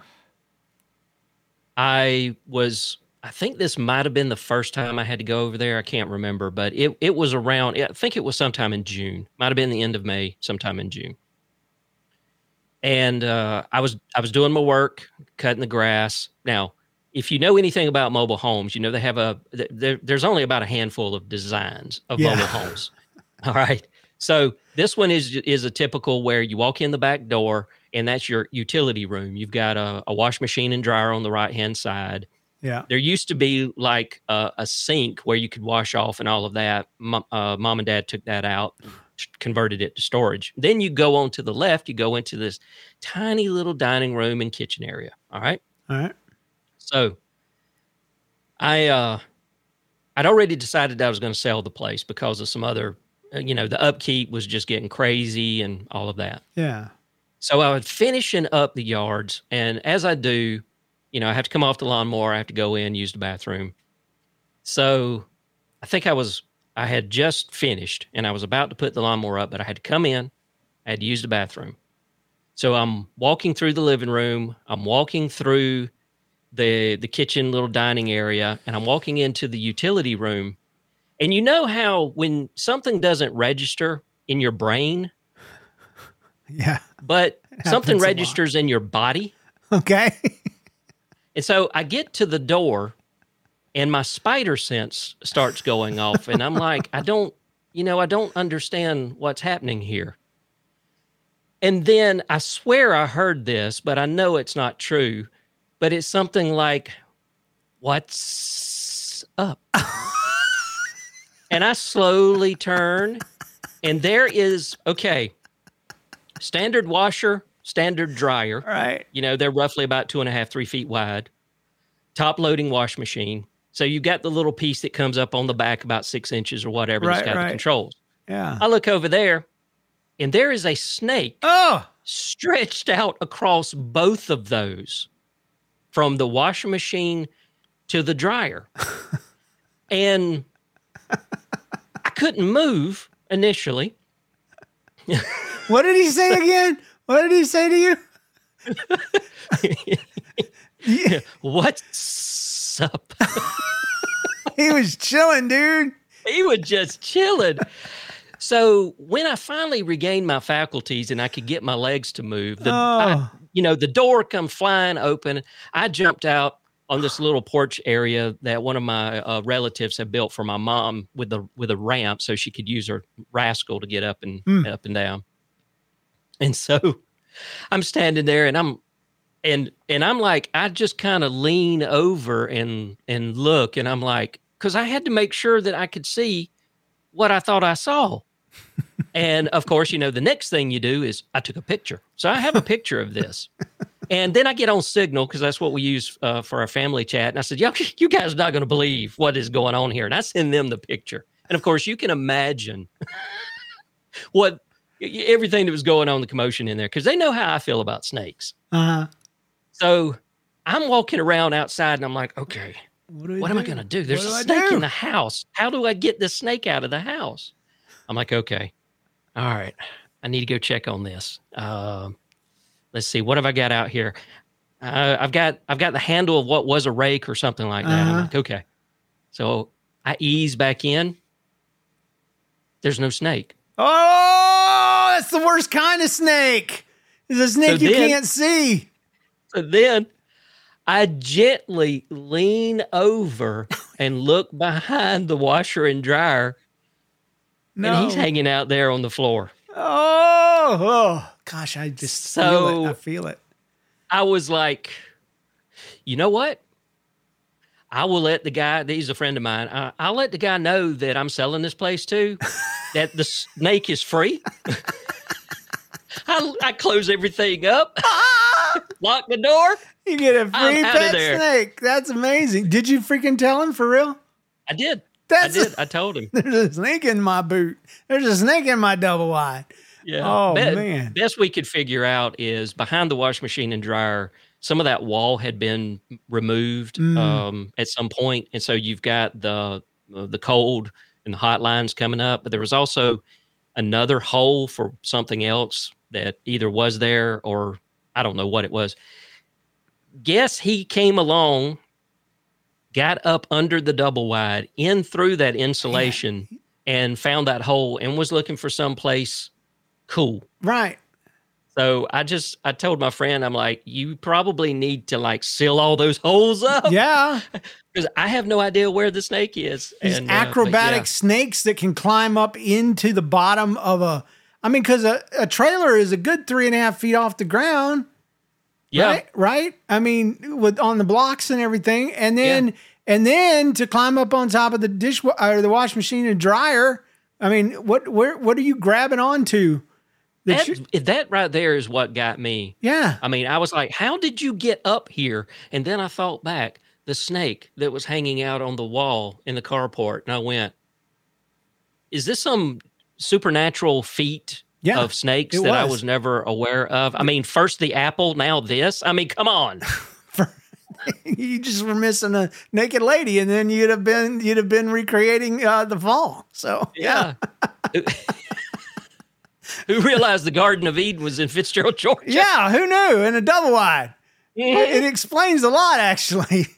I think this might have been the first time I had to go over there. I can't remember, but it was around, I think it was sometime in June. Might have been the end of May, sometime in June. And I was doing my work, cutting the grass. Now, if you know anything about mobile homes, you know they have there's only about a handful of designs of mobile homes. All right. So this one is a typical where you walk in the back door, and that's your utility room. You've got a wash machine and dryer on the right-hand side. Yeah. There used to be like a sink where you could wash off and all of that. Mom and dad took that out, converted it to storage. Then you go on to the left, you go into this tiny little dining room and kitchen area. All right. All right. So I I'd already decided I was going to sell the place because of some other, the upkeep was just getting crazy and all of that. Yeah. So I was finishing up the yards, and as I do, I have to come off the lawnmower. I have to go in, use the bathroom. So I think I had just finished, and I was about to put the lawnmower up, but I had to come in. I had to use the bathroom. So I'm walking through the living room. I'm walking through the kitchen little dining area, and I'm walking into the utility room. And you know how when something doesn't register in your brain, Yeah. but something Happens a lot. registers in your body? Okay. And so I get to the door and my spider sense starts going off. And I'm like, I don't understand what's happening here. And then I swear I heard this, but I know it's not true. But it's something like, "What's up?" And I slowly turn, and there is, standard washer, standard dryer. Right. They're roughly about 2.5, 3 feet wide. Top loading wash machine. So you got the little piece that comes up on the back about 6 inches or whatever that's got the controls. Yeah. I look over there, and there is a snake stretched out across both of those, from the washing machine to the dryer. And I couldn't move initially. What did he say again? What did he say to you? What's up? He was chilling, dude. He was just chilling. So when I finally regained my faculties and I could get my legs to move, the door come flying open. I jumped out on this little porch area that one of my relatives had built for my mom with a ramp so she could use her rascal to get up and down. And so I'm standing there and I'm like, I just kind of lean over and look, and I'm like, because I had to make sure that I could see what I thought I saw. And of course, the next thing you do is I took a picture. So I have a picture of this. And then I get on Signal, because that's what we use for our family chat. And I said, you guys are not going to believe what is going on here. And I send them the picture. And of course, you can imagine everything that was going on, the commotion in there, because they know how I feel about snakes. Uh-huh. So I'm walking around outside, and I'm like, okay, what am I going to do? There's a snake in the house. How do I get this snake out of the house? I'm like, okay, all right, I need to go check on this. Let's see, what have I got out here? I've got the handle of what was a rake or something like that. I'm like, okay. So I ease back in. There's no snake. Oh, that's the worst kind of snake. It's a snake you can't see. So then I gently lean over and look behind the washer and dryer. No. And he's hanging out there on the floor. Oh gosh, I just feel it. I feel it. I was like, you know what? I will let the guy, he's a friend of mine, I'll let the guy know that I'm selling this place too, that the snake is free. I close everything up, lock the door. You get a free pet snake. That's amazing. Did you freaking tell him for real? I did. I told him. There's a snake in my boot. There's a snake in my double wide. Yeah. Oh, man. Best we could figure out is behind the wash machine and dryer, some of that wall had been removed at some point. And so you've got the cold and the hot lines coming up. But there was also another hole for something else that either was there or I don't know what it was. Guess he came along, got up under the double wide, in through that insulation, and found that hole and was looking for someplace cool. Right. So I told my friend, I'm like, you probably need to seal all those holes up. Yeah. Because I have no idea where the snake is. These acrobatic snakes that can climb up into the bottom of because a trailer is a good 3.5 feet off the ground. Yeah. Right. I mean, on the blocks and everything. And then to climb up on top of the the wash machine and dryer. I mean, what are you grabbing onto? That right there is what got me. Yeah. I mean, I was like, how did you get up here? And then I thought back, the snake that was hanging out on the wall in the carport. And I went, is this some supernatural feat of snakes that I was never aware of? I mean, first the apple, now this. I mean, come on. You just were missing a naked lady, and then you'd have been recreating the fall. So yeah. Who realized the Garden of Eden was in Fitzgerald, Georgia? Yeah, who knew? In a double wide. Mm-hmm. It explains a lot, actually.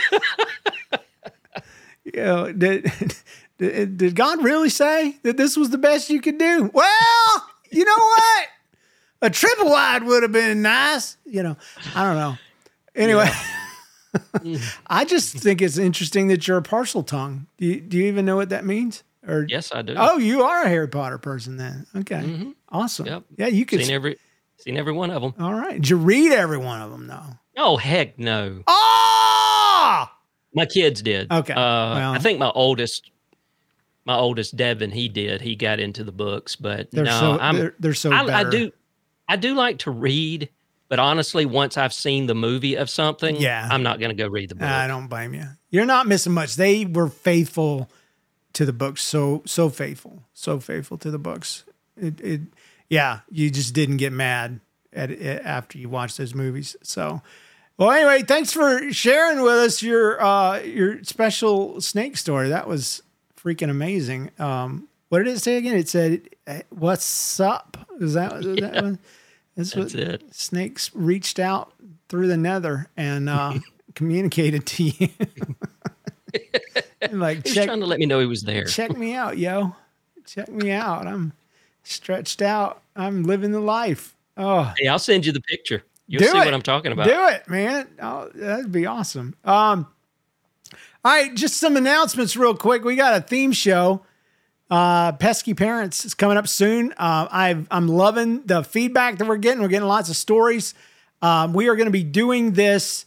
Did God really say that this was the best you could do? Well, you know what? A triple wide would have been nice. I don't know. Anyway, I just think it's interesting that you're a parcel tongue. Do you even know what that means? Or yes, I do. Oh, you are a Harry Potter person then. Okay, awesome. Yep. Yeah, you could seen every one of them. All right. Did you read every one of them though? Oh heck no. Oh, my kids did. Okay. I think my oldest Devin, he did. He got into the books, but they're so better. I do like to read, but honestly, once I've seen the movie of something, I'm not going to go read the book. I don't blame you. You're not missing much. They were faithful to the books, so faithful to the books. You just didn't get mad at it after you watched those movies. So, well, anyway, thanks for sharing with us your special snake story. That was freaking amazing. What did it say again? It said, "What's up?" Is that one? That's it. Snakes reached out through the nether and communicated to you. Like, he was trying to let me know he was there. Check me out, yo. Check me out. I'm stretched out. I'm living the life. Oh, hey, I'll send you the picture. You'll see what I'm talking about. Do it, man. Oh, that'd be awesome. All right, just some announcements real quick. We got a theme show. Pesky Parents is coming up soon. I'm loving the feedback that we're getting. We're getting lots of stories. We are going to be doing this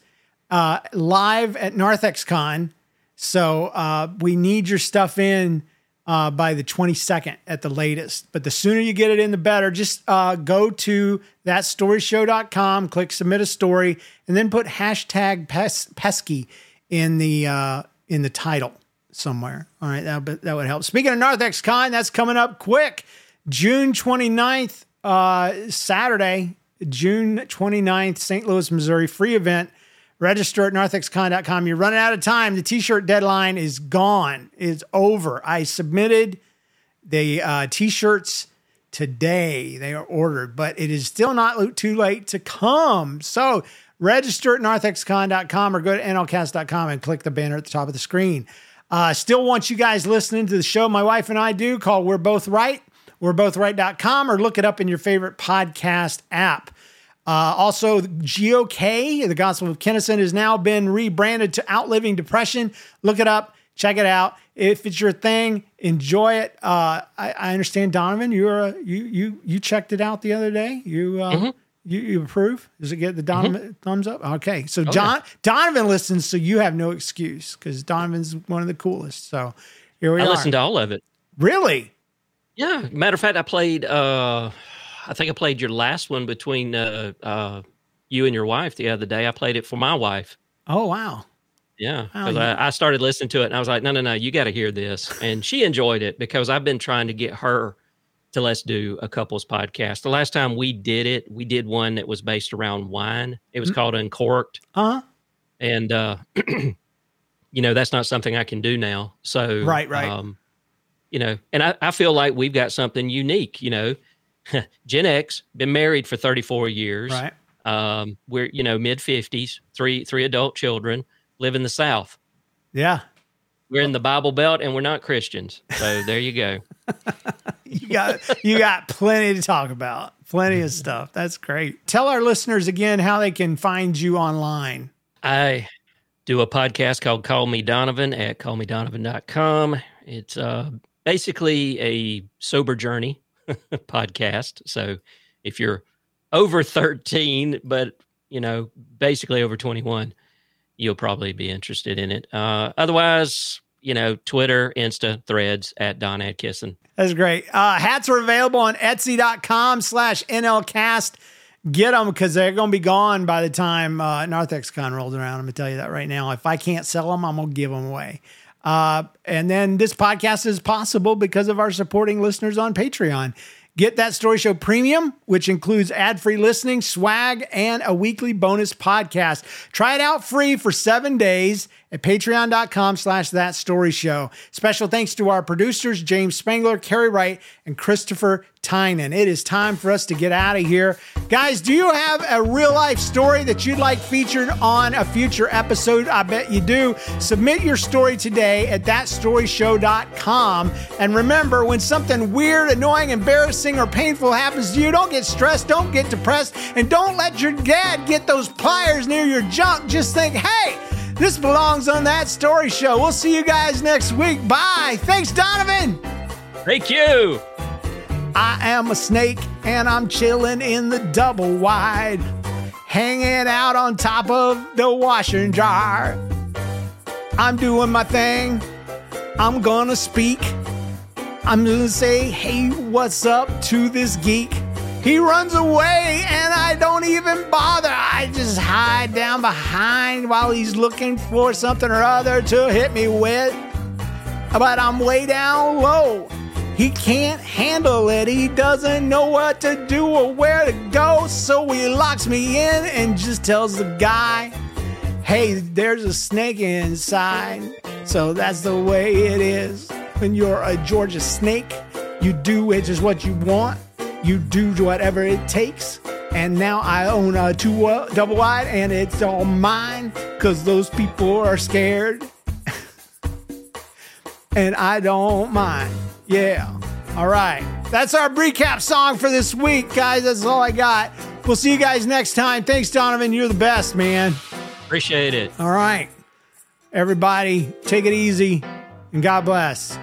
live at NarthexCon. So we need your stuff in by the 22nd at the latest. But the sooner you get it in, the better. Just go to thatstoryshow.com, click submit a story, and then put hashtag pesky in the title somewhere. All right, that would help. Speaking of NarthexCon, that's coming up quick. June 29th, Saturday, June 29th, St. Louis, Missouri, free event. Register at narthexcon.com. You're running out of time. The t-shirt deadline is gone. It's over. I submitted the t-shirts today. They are ordered, but it is still not too late to come. So register at narthexcon.com or go to nlcast.com and click the banner at the top of the screen. Still want you guys listening to the show my wife and I do called We're Both Right, we'rebothright.com, or look it up in your favorite podcast app. Also, GOK, the Gospel of Kennison, has now been rebranded to Outliving Depression. Look it up. Check it out. If it's your thing, enjoy it. I understand, Donovan, you checked it out the other day. You approve? Does it get the Donovan thumbs up? Okay. So Donovan listens, so you have no excuse because Donovan's one of the coolest. So here we are. I listened to all of it. Really? Yeah. Matter of fact, I played... I think I played your last one between you and your wife the other day. I played it for my wife. Oh, wow. Yeah. Because I started listening to it and I was like, no, you got to hear this. And she enjoyed it because I've been trying to get her to let's do a couples podcast. The last time we did it, we did one that was based around wine. It was called Uncorked. Uh-huh. And, that's not something I can do now. So, right. And I feel like we've got something unique, Gen X, been married for 34 years. Right. We're, mid 50s, three adult children, live in the South. Yeah. We're in the Bible Belt and we're not Christians. So there you go. You got plenty to talk about. Plenty of stuff. That's great. Tell our listeners again how they can find you online. I do a podcast called Call Me Donovan at callmedonovan.com. It's basically a sober journey podcast. So if you're over 13, but basically over 21, you'll probably be interested in it. Otherwise, Twitter, Insta, Threads at Don Adkisson. That's great. Hats are available on Etsy.com/NLCast. Get them because they're going to be gone by the time NarthexCon rolls around. I'm going to tell you that right now. If I can't sell them, I'm going to give them away. And then this podcast is possible because of our supporting listeners on Patreon. Get That Story Show Premium, which includes ad-free listening, swag, and a weekly bonus podcast. Try it out free for 7 days at patreon.com/thatstoryshow. Special thanks to our producers, James Spangler, Carrie Wright, and Christopher Tynan. It is time for us to get out of here. Guys, do you have a real-life story that you'd like featured on a future episode? I bet you do. Submit your story today at thatstoryshow.com. And remember, when something weird, annoying, embarrassing, or painful happens to you, don't get stressed, don't get depressed, and don't let your dad get those pliers near your junk. Just think, hey, this belongs on That Story Show. We'll see you guys next week. Bye. Thanks, Donovan. Thank you. I am a snake and I'm chilling in the double wide, hanging out on top of the washing jar. I'm doing my thing. I'm gonna speak. I'm gonna say, hey, what's up to this geek? He runs away and I don't even bother. I just hide down behind while he's looking for something or other to hit me with. But I'm way down low. He can't handle it. He doesn't know what to do or where to go. So he locks me in and just tells the guy, hey, there's a snake inside. So that's the way it is. When you're a Georgia snake, you do it just what you want. You do whatever it takes. And now I own a double wide and it's all mine because those people are scared. And I don't mind. Yeah. All right. That's our recap song for this week, guys. That's all I got. We'll see you guys next time. Thanks, Donovan. You're the best, man. Appreciate it. All right. Everybody, take it easy and God bless.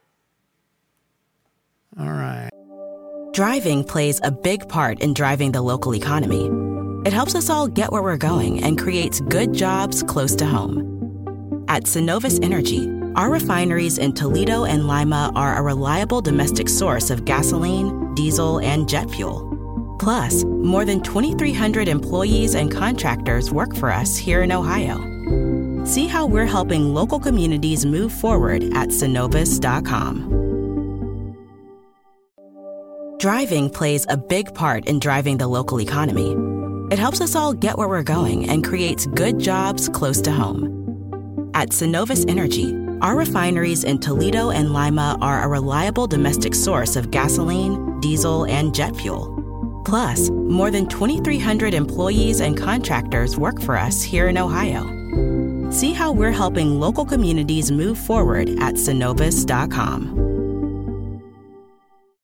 All right. Driving plays a big part in driving the local economy. It helps us all get where we're going and creates good jobs close to home. At Synovus Energy, our refineries in Toledo and Lima are a reliable domestic source of gasoline, diesel, and jet fuel. Plus, more than 2,300 employees and contractors work for us here in Ohio. See how we're helping local communities move forward at Synovus.com. Driving plays a big part in driving the local economy. It helps us all get where we're going and creates good jobs close to home. At Synovus Energy, our refineries in Toledo and Lima are a reliable domestic source of gasoline, diesel, and jet fuel. Plus, more than 2,300 employees and contractors work for us here in Ohio. See how we're helping local communities move forward at Synovus.com.